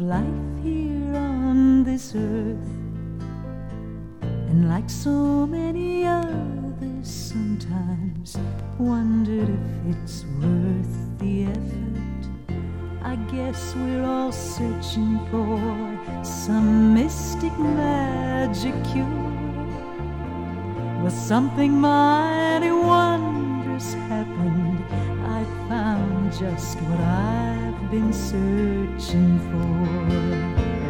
life here on this earth. And like so many others, sometimes wondered if it's worth the effort. I guess we're all searching for some mystic magic cure. Well, something mighty wondrous happened. I found just what I've been searching for.